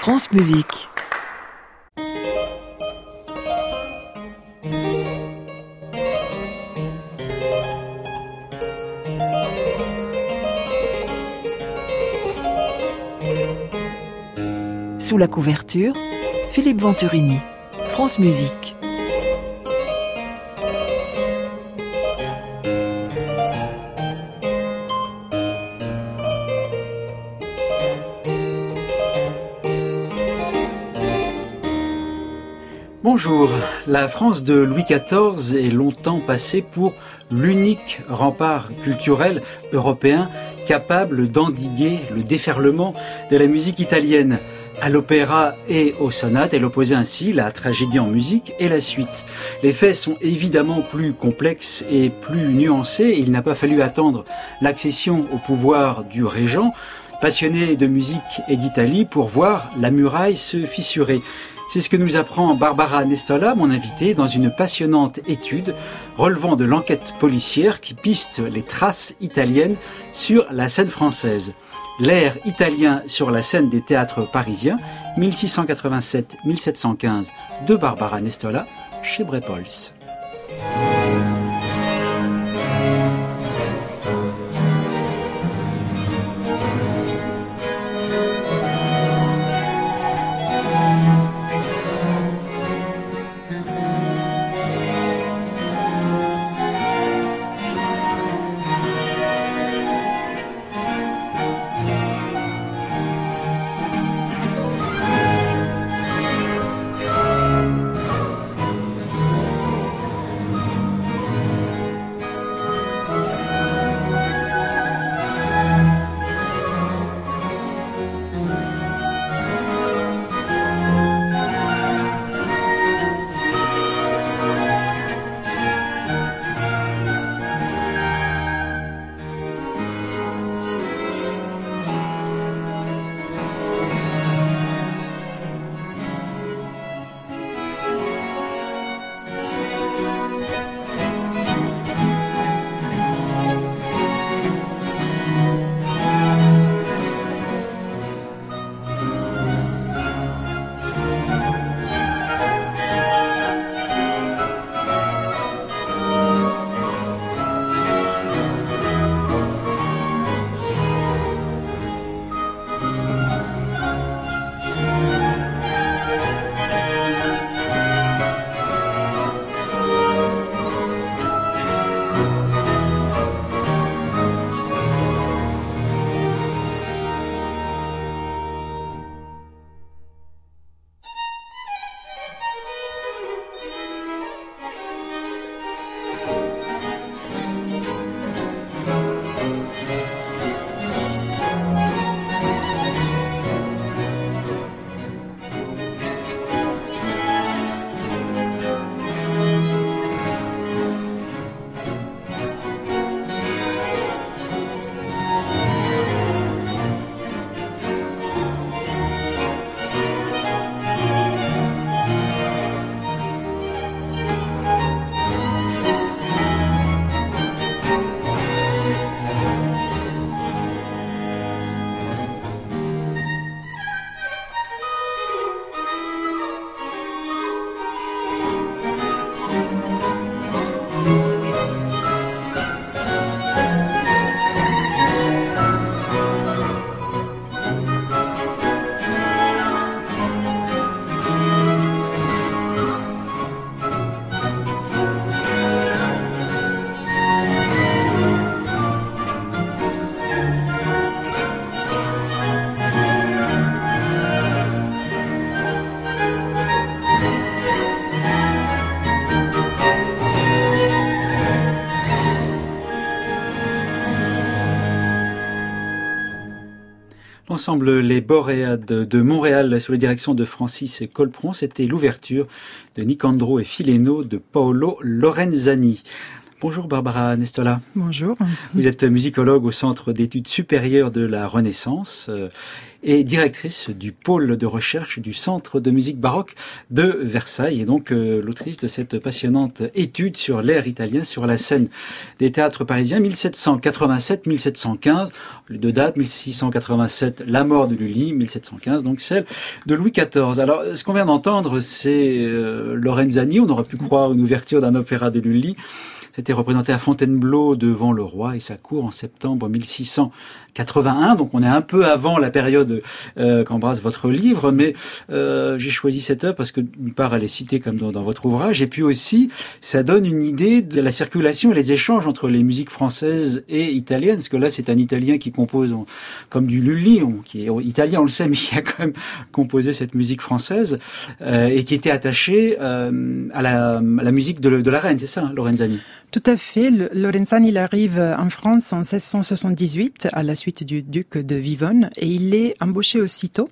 France Musique. Sous la couverture, Philippe Venturini, France Musique. Bonjour, la France de Louis XIV est longtemps passée pour l'unique rempart culturel européen capable d'endiguer le déferlement de la musique italienne. À l'opéra et aux sonates, elle opposait ainsi la tragédie en musique et la suite. Les faits sont évidemment plus complexes et plus nuancés. Il n'a pas fallu attendre l'accession au pouvoir du régent, passionné de musique et d'Italie, pour voir la muraille se fissurer. C'est ce que nous apprend Barbara Nestola, mon invitée, dans une passionnante étude relevant de l'enquête policière qui piste les traces italiennes sur la scène française. L'air italien sur la scène des théâtres parisiens, 1687-1715, de Barbara Nestola, chez Brepols. L'ensemble Les Boréades de Montréal sous la direction de Francis Colpron, c'était l'ouverture de Nicandro et Fileno de Paolo Lorenzani. Bonjour Barbara Nestola. Bonjour. Vous êtes musicologue au Centre d'études supérieures de la Renaissance et directrice du pôle de recherche du Centre de musique baroque de Versailles et donc l'autrice de cette passionnante étude sur l'ère italien sur la scène des théâtres parisiens 1787-1715. Les deux dates, 1687, la mort de Lully, 1715, donc celle de Louis XIV. Alors, ce qu'on vient d'entendre, c'est Lorenzani. On aurait pu croire une ouverture d'un opéra de Lully. C'était représenté à Fontainebleau devant le roi et sa cour en septembre 1681. Donc on est un peu avant la période qu'embrasse votre livre, mais j'ai choisi cette œuvre parce que d'une part elle est citée comme dans votre ouvrage, et puis aussi ça donne une idée de la circulation et les échanges entre les musiques françaises et italiennes, parce que là c'est un Italien qui compose comme du Lully, qui est italien on le sait, mais qui a quand même composé cette musique française et qui était attaché à la musique de la reine, c'est ça, hein, Lorenzani? Tout à fait. Lorenzani il arrive en France en 1678 à la suite du duc de Vivonne et il est embauché aussitôt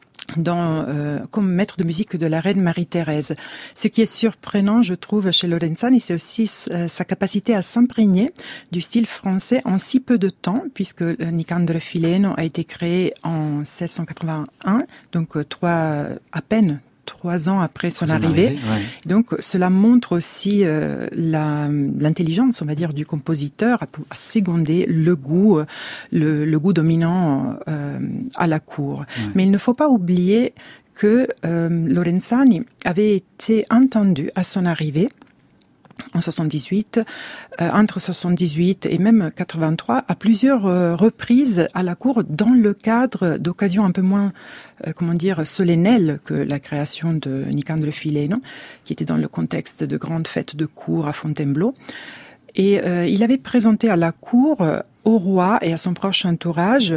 comme maître de musique de la reine Marie-Thérèse. Ce qui est surprenant, je trouve, chez Lorenzani, c'est aussi sa capacité à s'imprégner du style français en si peu de temps, puisque Nicandre Fileno a été créé en 1681, donc à peine 3 ans après son arrivée. Ouais. Donc, cela montre aussi l'intelligence, on va dire, du compositeur à seconder le goût dominant à la cour. Ouais. Mais il ne faut pas oublier que Lorenzani avait été entendu à son arrivée en 78, entre 78 et même 83, à plusieurs reprises à la cour dans le cadre d'occasions un peu moins, solennelles que la création de Nicandre Fileno, qui était dans le contexte de grandes fêtes de cour à Fontainebleau. Et il avait présenté à la cour, au roi et à son proche entourage,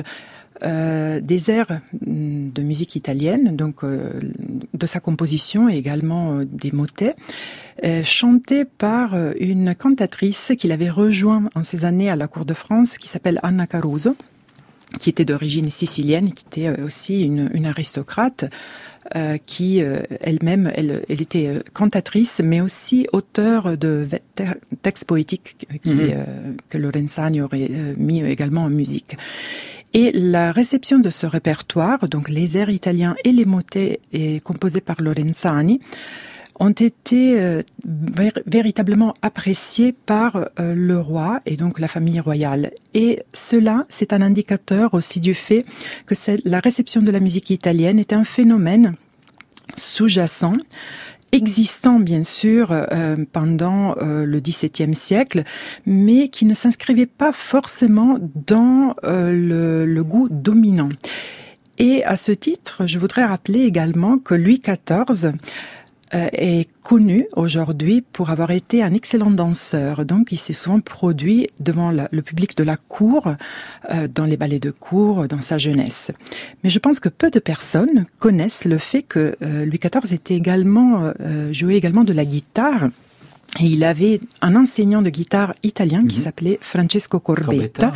des airs de musique italienne, donc de sa composition et également des motets, chantés par une cantatrice qu'il avait rejoint en ces années à la cour de France, qui s'appelle Anna Caruso, qui était d'origine sicilienne, qui était aussi une aristocrate, qui elle-même, elle était cantatrice, mais aussi auteure de textes poétiques que Lorenzani aurait mis également en musique. Et la réception de ce répertoire, donc les airs italiens et les motets composés par Lorenzani, ont été véritablement appréciés par le roi et donc la famille royale. Et cela, c'est un indicateur aussi du fait que la réception de la musique italienne est un phénomène sous-jacent, existant bien sûr pendant le XVIIe siècle, mais qui ne s'inscrivait pas forcément dans le goût dominant. Et à ce titre, je voudrais rappeler également que Louis XIV est connu aujourd'hui pour avoir été un excellent danseur. Donc, il s'est souvent produit devant le public de la cour, dans les ballets de cour, dans sa jeunesse. Mais je pense que peu de personnes connaissent le fait que Louis XIV jouait également de la guitare. Et il avait un enseignant de guitare italien qui s'appelait Francesco Corbetta.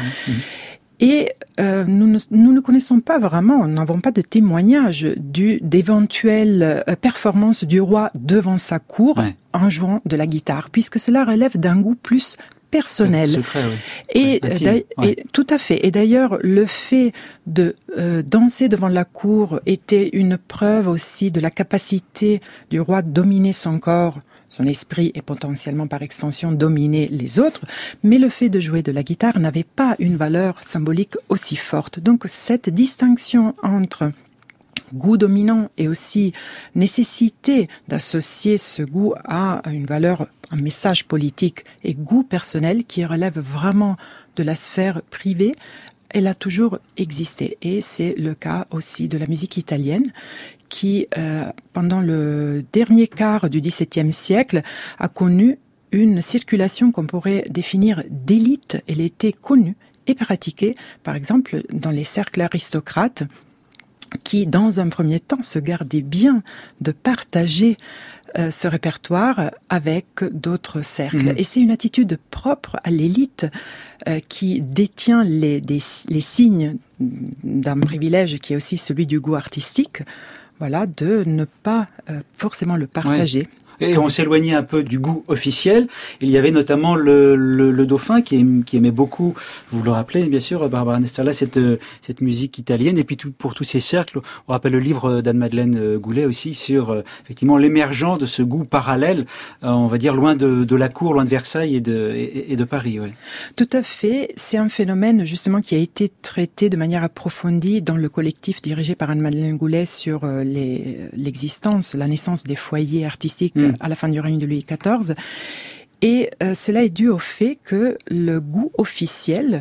Et nous ne connaissons pas vraiment, nous n'avons pas de témoignage d'éventuelles performances du roi devant sa cour en jouant de la guitare, puisque cela relève d'un goût plus personnel. Secret, oui. Et tout à fait. Et d'ailleurs, le fait de danser devant la cour était une preuve aussi de la capacité du roi de dominer son corps, son esprit et potentiellement par extension dominer les autres, mais le fait de jouer de la guitare n'avait pas une valeur symbolique aussi forte. Donc cette distinction entre goût dominant et aussi nécessité d'associer ce goût à une valeur, un message politique et goût personnel qui relève vraiment de la sphère privée, elle a toujours existé. Et c'est le cas aussi de la musique italienne qui, pendant le dernier quart du XVIIe siècle, a connu une circulation qu'on pourrait définir d'élite. Elle était connue et pratiquée, par exemple, dans les cercles aristocrates, qui, dans un premier temps, se gardaient bien de partager ce répertoire avec d'autres cercles. Et c'est une attitude propre à l'élite qui détient les signes d'un privilège qui est aussi celui du goût artistique, voilà, de ne pas forcément le partager. Et on s'éloignait un peu du goût officiel. Il y avait notamment le dauphin qui aimait beaucoup, vous le rappelez bien sûr, Barbara Nesterla, cette musique italienne. Et puis pour tous ces cercles, on rappelle le livre d'Anne-Madeleine Goulet aussi sur effectivement l'émergence de ce goût parallèle, on va dire loin de la cour, loin de Versailles et de Paris. Ouais. Tout à fait. C'est un phénomène justement qui a été traité de manière approfondie dans le collectif dirigé par Anne-Madeleine Goulet sur l'existence, la naissance des foyers artistiques à la fin du règne de Louis XIV. Et cela est dû au fait que le goût officiel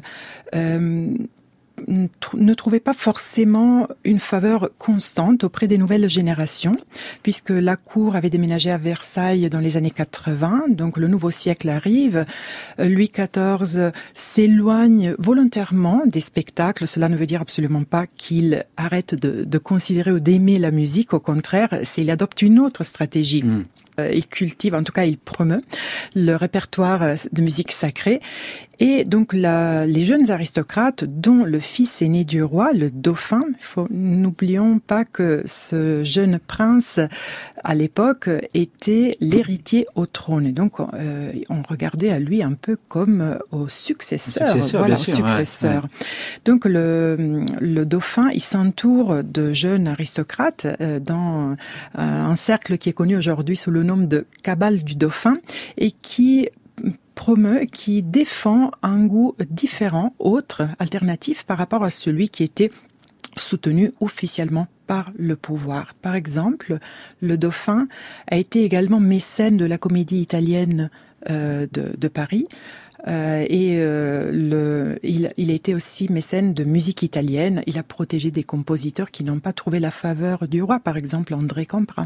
ne trouvait pas forcément une faveur constante auprès des nouvelles générations, puisque la cour avait déménagé à Versailles dans les années 80, donc le nouveau siècle arrive. Louis XIV s'éloigne volontairement des spectacles. Cela ne veut dire absolument pas qu'il arrête de considérer ou d'aimer la musique. Au contraire, il adopte une autre stratégie. Il cultive, en tout cas il promeut le répertoire de musique sacrée. Et donc les jeunes aristocrates, dont le fils aîné du roi, le dauphin, n'oublions pas que ce jeune prince, à l'époque, était l'héritier au trône. Et donc on regardait à lui un peu comme au successeur. Voilà, au successeur. Ouais. Donc le dauphin, il s'entoure de jeunes aristocrates dans un cercle qui est connu aujourd'hui sous le nom de cabale du dauphin et qui défend un goût différent, autre, alternatif par rapport à celui qui était soutenu officiellement par le pouvoir. Par exemple, le dauphin a été également mécène de la comédie italienne de Paris. Il a été aussi mécène de musique italienne. Il a protégé des compositeurs qui n'ont pas trouvé la faveur du roi, par exemple André Campra.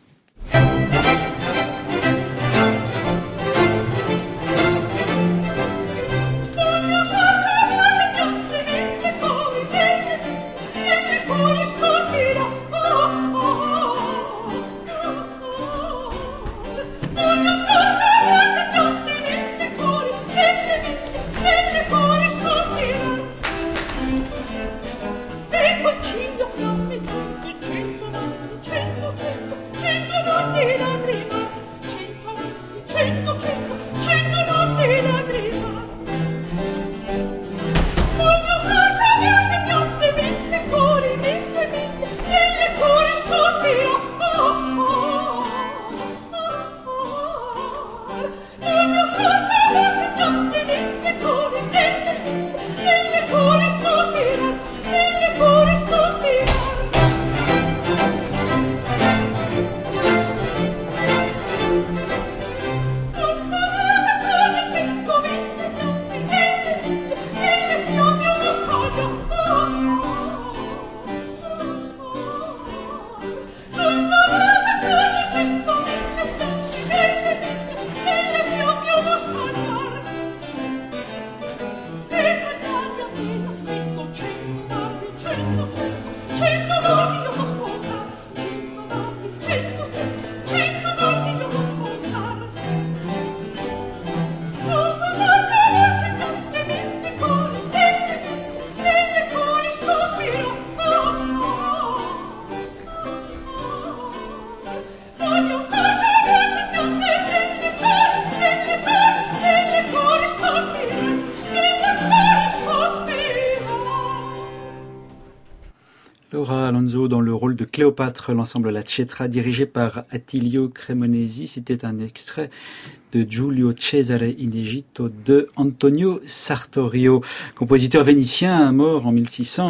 Laura Alonso dans le rôle de Cléopâtre, l'ensemble La Cetra, dirigé par Attilio Cremonesi. C'était un extrait de Giulio Cesare in Egitto de Antonio Sartorio, compositeur vénitien mort en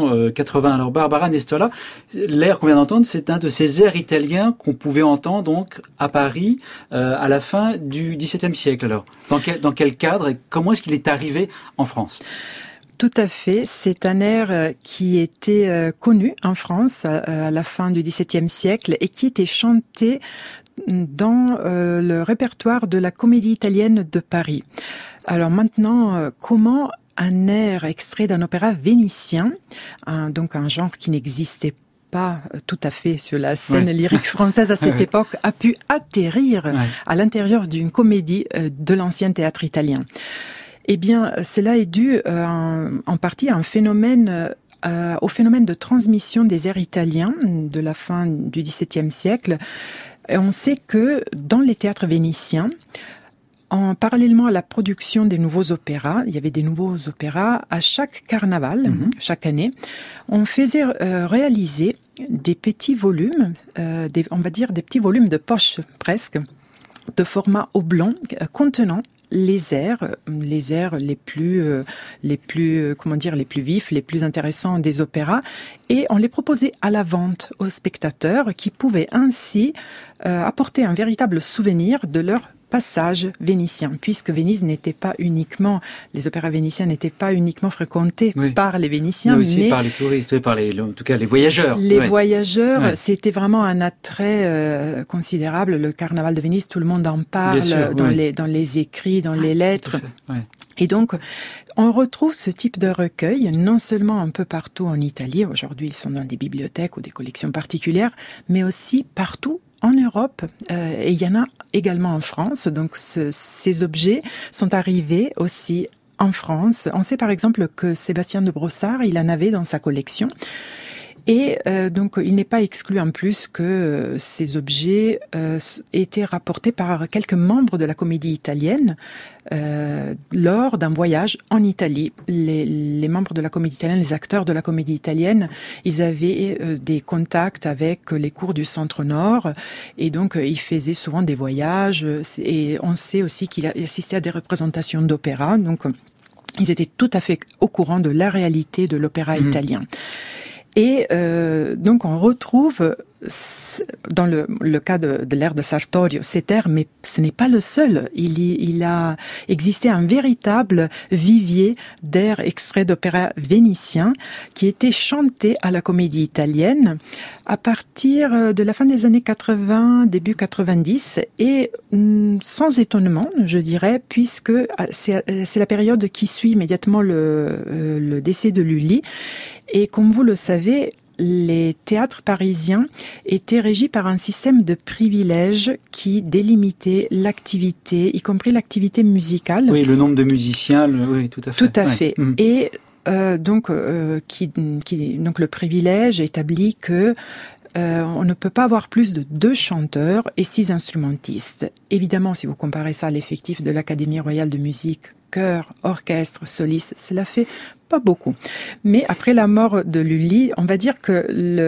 1680. Alors Barbara Nestola, l'air qu'on vient d'entendre, c'est un de ces airs italiens qu'on pouvait entendre donc à Paris à la fin du XVIIe siècle. Alors, dans quel cadre et comment est-ce qu'il est arrivé en France ? Tout à fait. C'est un air qui était connu en France à la fin du XVIIe siècle et qui était chanté dans le répertoire de la Comédie italienne de Paris. Alors maintenant, comment un air extrait d'un opéra vénitien, donc un genre qui n'existait pas tout à fait sur la scène lyrique française à cette époque, a pu atterrir à l'intérieur d'une comédie de l'ancien théâtre italien? Eh bien, cela est dû en partie à un phénomène, au phénomène de transmission des airs italiens de la fin du XVIIe siècle. Et on sait que dans les théâtres vénitiens, parallèlement à la production des nouveaux opéras, il y avait des nouveaux opéras à chaque carnaval, chaque année, on faisait réaliser des petits volumes, on va dire des petits volumes de poche presque, de format oblong, contenant les airs les plus vifs, les plus intéressants des opéras, et on les proposait à la vente aux spectateurs qui pouvaient ainsi apporter un véritable souvenir de leur passage vénitien, puisque Venise n'était pas uniquement, les opéras vénitiens n'étaient pas uniquement fréquentés par les Vénitiens, mais aussi par les touristes, en tout cas les voyageurs. Les voyageurs, c'était vraiment un attrait considérable. Le carnaval de Venise, tout le monde en parle dans les écrits, dans les lettres. Et donc, on retrouve ce type de recueil, non seulement un peu partout en Italie, aujourd'hui ils sont dans des bibliothèques ou des collections particulières, mais aussi partout en Europe, et il y en a également en France. Donc ces objets sont arrivés aussi en France. On sait par exemple que Sébastien de Brossard, il en avait dans sa collection. Et donc, il n'est pas exclu en plus que ces objets étaient rapportés par quelques membres de la Comédie italienne lors d'un voyage en Italie. Les membres de la Comédie italienne, les acteurs de la Comédie italienne, ils avaient des contacts avec les cours du Centre-Nord, et donc ils faisaient souvent des voyages. Et on sait aussi qu'il a assisté à des représentations d'opéra, donc ils étaient tout à fait au courant de la réalité de l'opéra italien. Et donc on retrouve dans le cas de l'ère de Sartorio cet air, mais ce n'est pas le seul. Il a existé un véritable vivier d'airs extraits d'opéra vénitien qui étaient chantés à la Comédie italienne à partir de la fin des années 80, début 90, et sans étonnement, je dirais, puisque c'est la période qui suit immédiatement le décès de Lully. Et comme vous le savez, les théâtres parisiens étaient régis par un système de privilèges qui délimitait l'activité, y compris l'activité musicale. Oui, le nombre de musiciens, oui, tout à fait. Tout à fait. Et donc le privilège établit que on ne peut pas avoir plus de 2 chanteurs et 6 instrumentistes. Évidemment, si vous comparez ça à l'effectif de l'Académie royale de musique, chœur, orchestre, soliste, cela fait pas beaucoup. Mais après la mort de Lully, on va dire que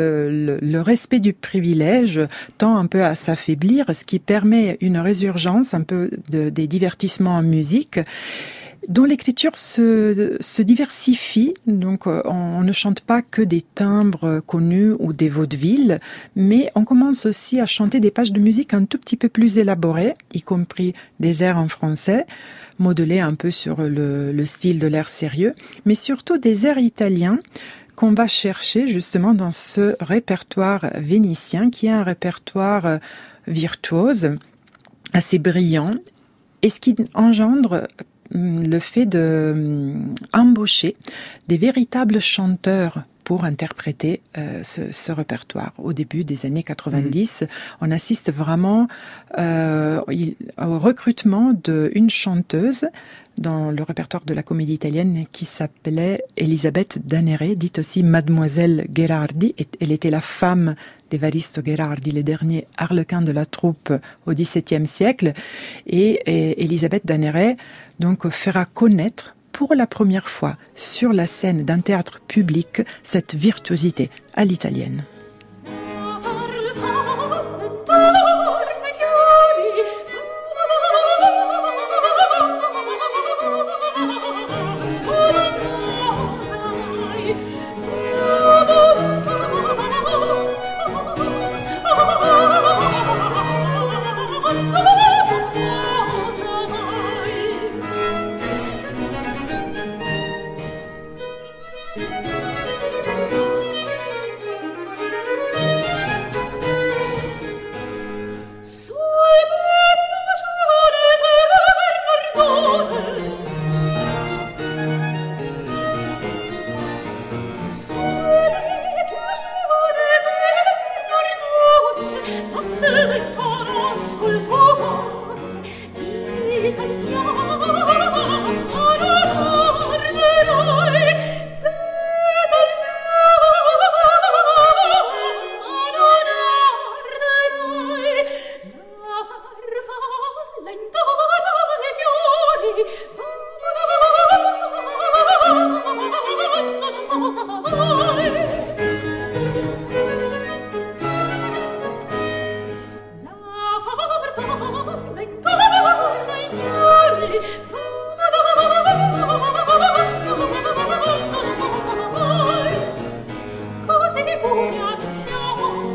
le respect du privilège tend un peu à s'affaiblir, ce qui permet une résurgence un peu des divertissements en musique, dont l'écriture se diversifie. Donc on ne chante pas que des timbres connus ou des vaudevilles, mais on commence aussi à chanter des pages de musique un tout petit peu plus élaborées, y compris des airs en français, modelés un peu sur le style de l'air sérieux, mais surtout des airs italiens qu'on va chercher justement dans ce répertoire vénitien, qui est un répertoire virtuose, assez brillant, et ce qui engendre le fait de embaucher des véritables chanteurs pour interpréter ce répertoire. Au début des années 90, on assiste vraiment au recrutement d'une chanteuse dans le répertoire de la Comédie italienne qui s'appelait Elisabeth Danere, dite aussi Mademoiselle Gherardi. Elle était la femme d'Evaristo Gherardi, le dernier arlequin de la troupe au XVIIe siècle. Et Elisabeth Danere donc fera connaître pour la première fois sur la scène d'un théâtre public cette virtuosité à l'italienne.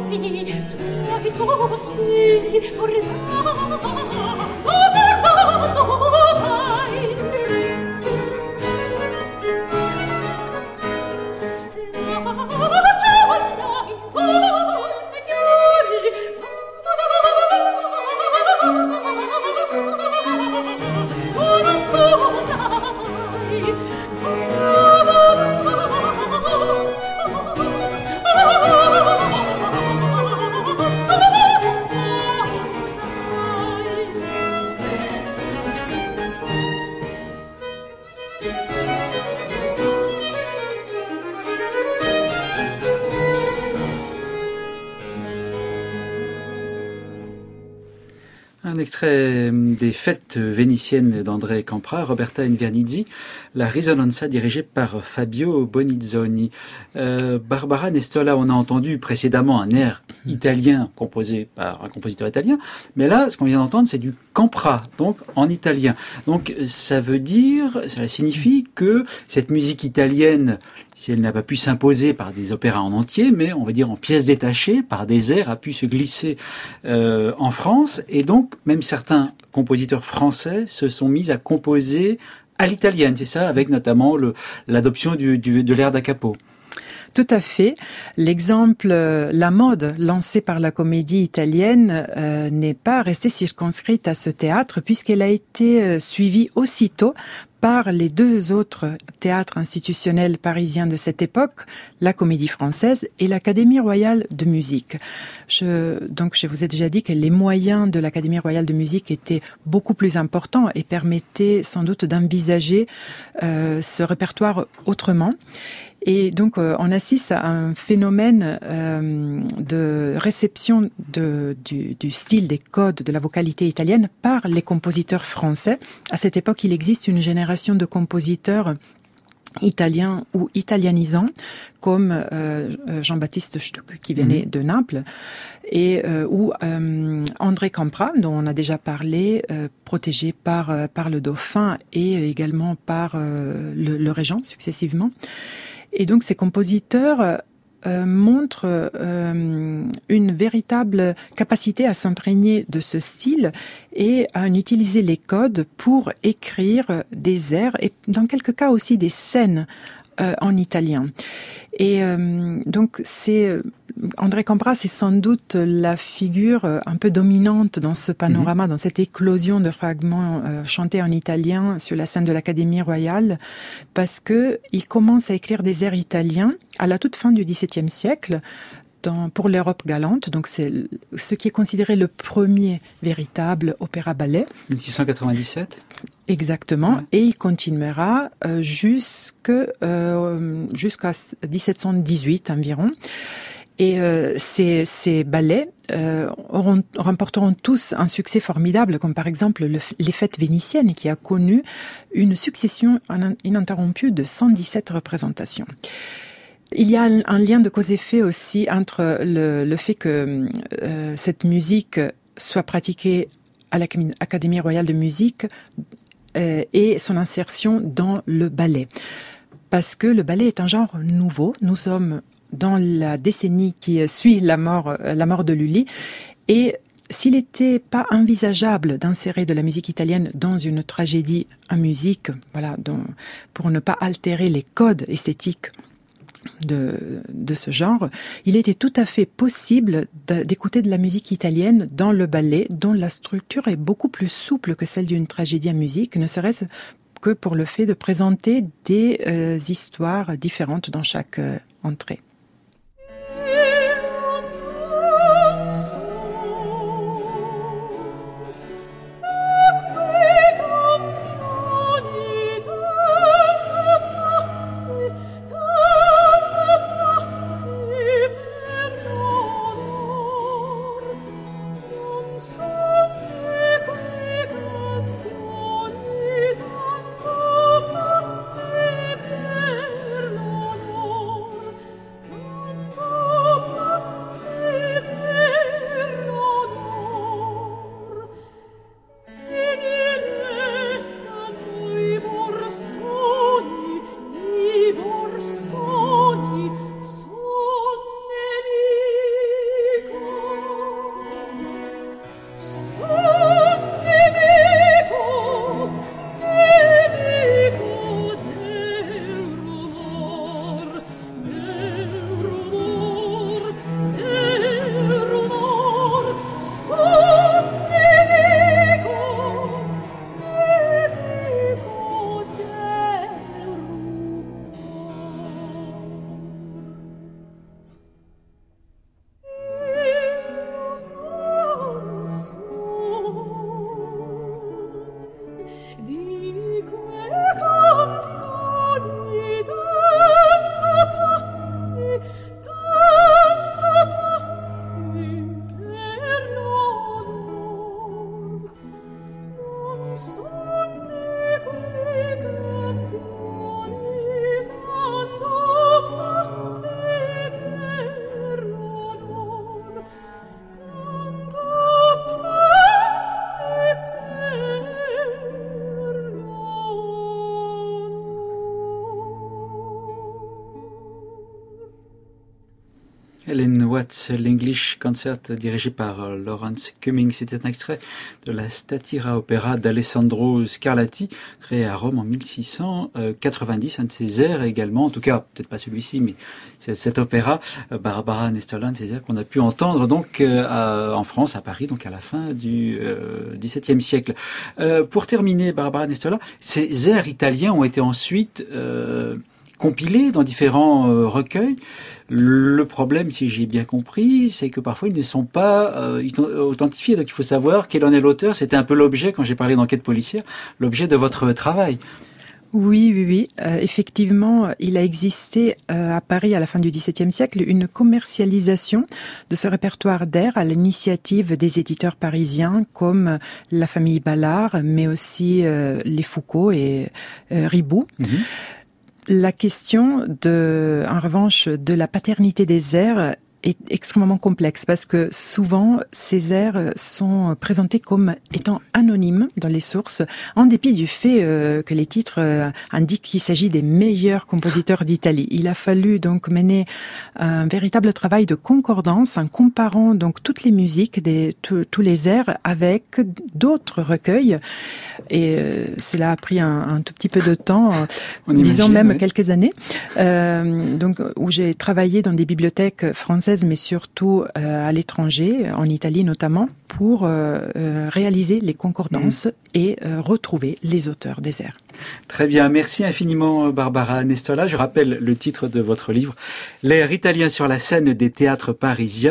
Un extrait des fêtes vénitiennes d'André Campra, Roberta Invernizzi, la Risonanza dirigée par Fabio Bonizzoni. Barbara Nestola, on a entendu précédemment un air italien composé par un compositeur italien, mais là, ce qu'on vient d'entendre, c'est du Campra, donc en italien. Donc ça signifie que cette musique italienne, si elle n'a pas pu s'imposer par des opéras en entier, mais on va dire en pièces détachées, par des airs, a pu se glisser en France. Et donc, même certains compositeurs français se sont mis à composer à l'italienne, c'est ça, avec notamment l'adoption de l'air da capo. Tout à fait. L'exemple, la mode lancée par la comédie italienne n'est pas restée circonscrite à ce théâtre puisqu'elle a été suivie aussitôt par les deux autres théâtres institutionnels parisiens de cette époque, la Comédie Française et l'Académie Royale de Musique. Donc, je vous ai déjà dit que les moyens de l'Académie Royale de Musique étaient beaucoup plus importants et permettaient sans doute d'envisager ce répertoire autrement. Et donc, on assiste à un phénomène de réception du style, des codes, de la vocalité italienne par les compositeurs français. À cette époque, il existe une génération de compositeurs italiens ou italianisants, comme Jean-Baptiste Stuck, qui venait de Naples, et ou André Campra, dont on a déjà parlé, protégé par le dauphin et également par le régent, successivement. Et donc ces compositeurs montrent une véritable capacité à s'imprégner de ce style et à en utiliser les codes pour écrire des airs et dans quelques cas aussi des scènes en italien. Et donc André Campra, c'est sans doute la figure un peu dominante dans ce panorama, dans cette éclosion de fragments chantés en italien sur la scène de l'Académie royale, parce que il commence à écrire des airs italiens à la toute fin du XVIIe siècle, pour l'Europe galante. Donc c'est ce qui est considéré le premier véritable opéra-ballet. 1697. Exactement. Ouais. Et il continuera jusqu'à 1718 environ. Et ces ballets remporteront tous un succès formidable, comme par exemple les Fêtes vénitiennes, qui a connu une succession ininterrompue de 117 représentations. Il y a un lien de cause-effet aussi entre le fait que cette musique soit pratiquée à l'Académie royale de musique et son insertion dans le ballet. Parce que le ballet est un genre nouveau. Nous sommes dans la décennie qui suit la mort de Lully. Et s'il n'était pas envisageable d'insérer de la musique italienne dans une tragédie en musique, pour ne pas altérer les codes esthétiques de ce genre, il était tout à fait possible d'écouter de la musique italienne dans le ballet, dont la structure est beaucoup plus souple que celle d'une tragédie en musique, ne serait-ce que pour le fait de présenter des histoires différentes dans chaque entrée. That's l'English Concert dirigé par Lawrence Cummings. C'était un extrait de la Statira Opera d'Alessandro Scarlatti, créé à Rome en 1690. Un de ses airs également, en tout cas, peut-être pas celui-ci, mais cet opéra, Barbara Nestola, un de ses airs qu'on a pu entendre donc en France, à Paris, donc à la fin du XVIIe siècle. Pour terminer, Barbara Nestola, ces airs italiens ont été ensuite compilés dans différents recueils. Le problème, si j'ai bien compris, c'est que parfois ils ne sont pas authentifiés. Donc il faut savoir quel en est l'auteur. C'était un peu l'objet, quand j'ai parlé d'enquête policière, l'objet de votre travail. Oui. Effectivement, il a existé à Paris à la fin du XVIIe siècle une commercialisation de ce répertoire d'airs à l'initiative des éditeurs parisiens comme la famille Ballard, mais aussi les Foucault et Ribot. La question en revanche, de la paternité des airs est extrêmement complexe parce que souvent ces airs sont présentés comme étant anonymes dans les sources, en dépit du fait que les titres indiquent qu'il s'agit des meilleurs compositeurs d'Italie. Il a fallu donc mener un véritable travail de concordance en comparant donc toutes les musiques, tous les airs avec d'autres recueils, et cela a pris un tout petit peu de temps, disons même quelques années, donc où j'ai travaillé dans des bibliothèques françaises, mais surtout à l'étranger, en Italie notamment, pour réaliser les concordances et retrouver les auteurs des airs. Très bien, merci infiniment Barbara Nestola. Je rappelle le titre de votre livre, L'air italien sur la scène des théâtres parisiens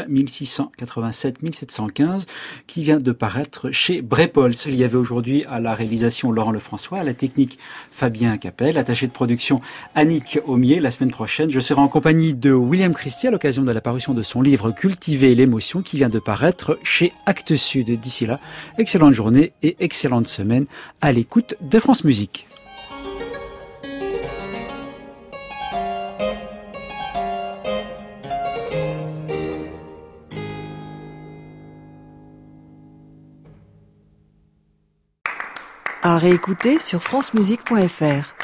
1687-1715, qui vient de paraître chez Brepols. Il y avait aujourd'hui à la réalisation Laurent Lefrançois, à la technique Fabien Capel, attaché de production Annick Aumier. La semaine prochaine, je serai en compagnie de William Christie à l'occasion de la parution de son livre Cultiver l'émotion, qui vient de paraître chez Actes Sud. D'ici là, excellente journée et excellente semaine à l'écoute de France Musique. À réécouter sur francemusique.fr.